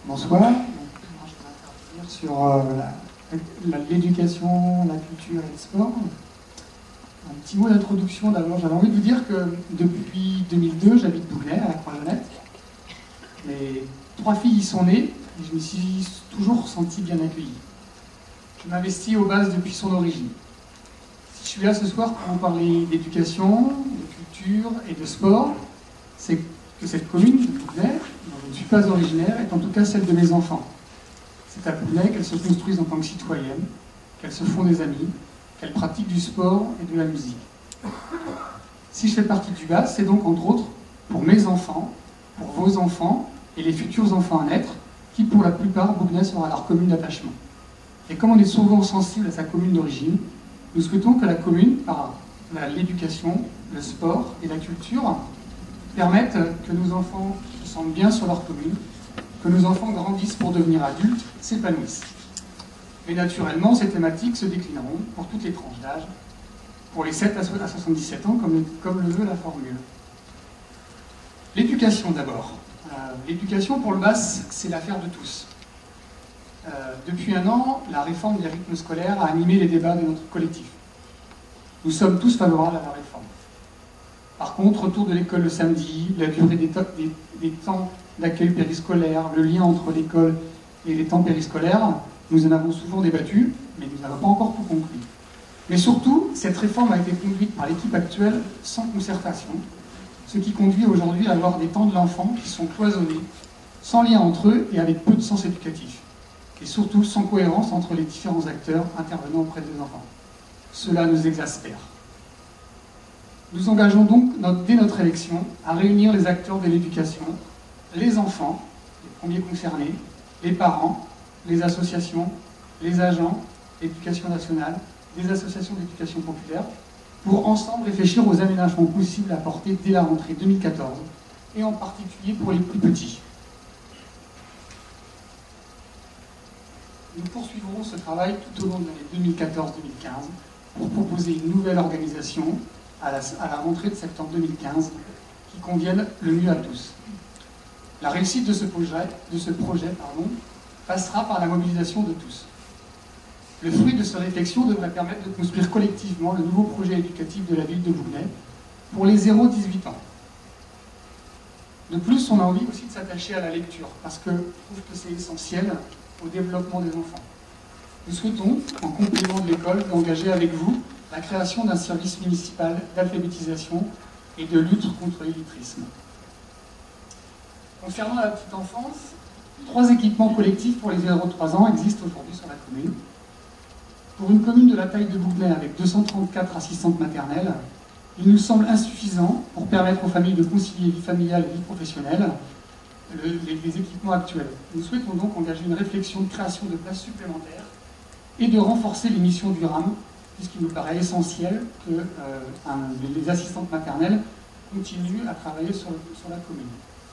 Bonsoir. Donc, moi, je vais intervenir sur l'éducation, la culture et le sport. Un petit mot d'introduction d'abord. J'avais envie de vous dire que depuis 2002, j'habite Bougnay, à la Croix-Jeannette. Mes 3 filles y sont nées et je me suis toujours senti bien accueilli. Je m'investis aux bases depuis son origine. Si je suis là ce soir pour vous parler d'éducation, de culture et de sport, c'est que cette commune de Bougnay, dont je ne suis pas originaire, est en tout cas celle de mes enfants. C'est à Bougnay qu'elles se construisent en tant que citoyennes, qu'elles se font des amis, qu'elles pratiquent du sport et de la musique. Si je fais partie du BAS, c'est donc entre autres pour mes enfants, pour vos enfants et les futurs enfants à naître, qui pour la plupart, Bougnay sera leur commune d'attachement. Et comme on est souvent sensible à sa commune d'origine, nous souhaitons que la commune, par l'éducation, le sport et la culture, permettent que nos enfants se sentent bien sur leur commune, que nos enfants grandissent pour devenir adultes, s'épanouissent. Mais naturellement, ces thématiques se déclineront pour toutes les tranches d'âge, pour les 7 à 77 ans, comme le veut la formule. L'éducation d'abord. L'éducation pour le BAS, c'est l'affaire de tous. Depuis un an, la réforme des rythmes scolaires a animé les débats de notre collectif. Nous sommes tous favorables à la réforme. Par contre, retour de l'école le samedi, la durée des temps d'accueil périscolaire, le lien entre l'école et les temps périscolaires, nous en avons souvent débattu, mais nous n'avons pas encore tout compris. Mais surtout, cette réforme a été conduite par l'équipe actuelle sans concertation, ce qui conduit aujourd'hui à avoir des temps de l'enfant qui sont cloisonnés, sans lien entre eux et avec peu de sens éducatif, et surtout sans cohérence entre les différents acteurs intervenant auprès des enfants. Cela nous exaspère. Nous engageons donc, dès notre élection, à réunir les acteurs de l'éducation, les enfants, les premiers concernés, les parents, les associations, les agents, l'éducation nationale, les associations d'éducation populaire, pour ensemble réfléchir aux aménagements possibles à apporter dès la rentrée 2014, et en particulier pour les plus petits. Nous poursuivrons ce travail tout au long de l'année 2014-2015 pour proposer une nouvelle organisation à la rentrée de septembre 2015 qui convienne le mieux à tous. La réussite de ce projet passera par la mobilisation de tous. Le fruit de ces réflexions devrait permettre de construire collectivement le nouveau projet éducatif de la ville de Bougnay pour les 0-18 ans. De plus, on a envie aussi de s'attacher à la lecture, parce que je trouve que c'est essentiel au développement des enfants. Nous souhaitons, en complément de l'école, engager avec vous la création d'un service municipal d'alphabétisation et de lutte contre l'illettrisme. Concernant la petite enfance, 3 équipements collectifs pour les 0-3 ans existent aujourd'hui sur la commune. Pour une commune de la taille de Bougnay avec 234 assistantes maternelles, il nous semble insuffisant pour permettre aux familles de concilier vie familiale et vie professionnelle les équipements actuels. Nous souhaitons donc engager une réflexion de création de places supplémentaires et de renforcer les missions du RAM, puisqu'il nous paraît essentiel que les assistantes maternelles continuent à travailler sur la commune.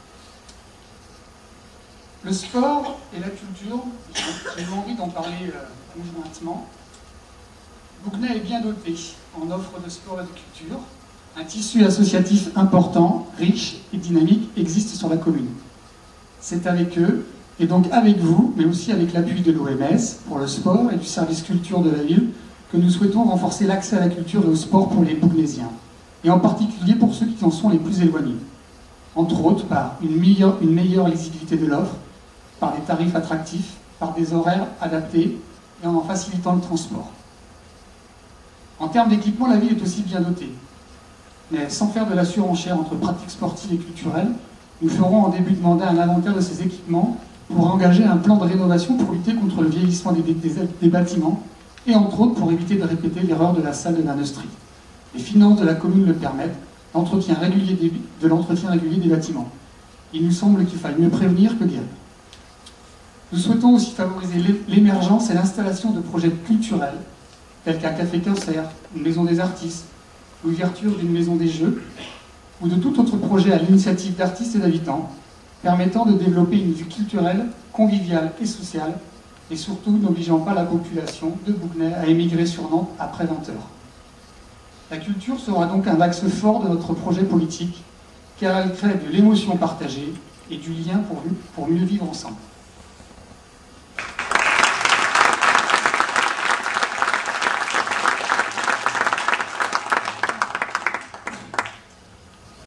Le sport et la culture, j'ai envie d'en parler conjointement. Bougnay est bien doté en offre de sport et de culture. Un tissu associatif important, riche et dynamique existe sur la commune. C'est avec eux, et donc avec vous, mais aussi avec l'appui de l'OMS pour le sport et du service culture de la ville, que nous souhaitons renforcer l'accès à la culture et au sport pour les Bougnaisiens, et en particulier pour ceux qui en sont les plus éloignés. Entre autres, par une meilleure lisibilité de l'offre, par des tarifs attractifs, par des horaires adaptés, et en facilitant le transport. En termes d'équipement, la ville est aussi bien dotée. Mais sans faire de la surenchère entre pratiques sportives et culturelles, nous ferons en début de mandat un inventaire de ces équipements pour engager un plan de rénovation pour lutter contre le vieillissement des bâtiments et entre autres pour éviter de répéter l'erreur de la salle de Vernet Street. Les finances de la commune le permettent, l'entretien régulier des bâtiments. Il nous semble qu'il faille mieux prévenir que guérir. Nous souhaitons aussi favoriser l'émergence et l'installation de projets culturels tels qu'un café-concert, une maison des artistes, l'ouverture d'une maison des jeux, ou de tout autre projet à l'initiative d'artistes et d'habitants, permettant de développer une vie culturelle, conviviale et sociale, et surtout n'obligeant pas la population de Bougnay à émigrer sur Nantes après 20 heures. La culture sera donc un axe fort de notre projet politique, car elle crée de l'émotion partagée et du lien pour mieux vivre ensemble.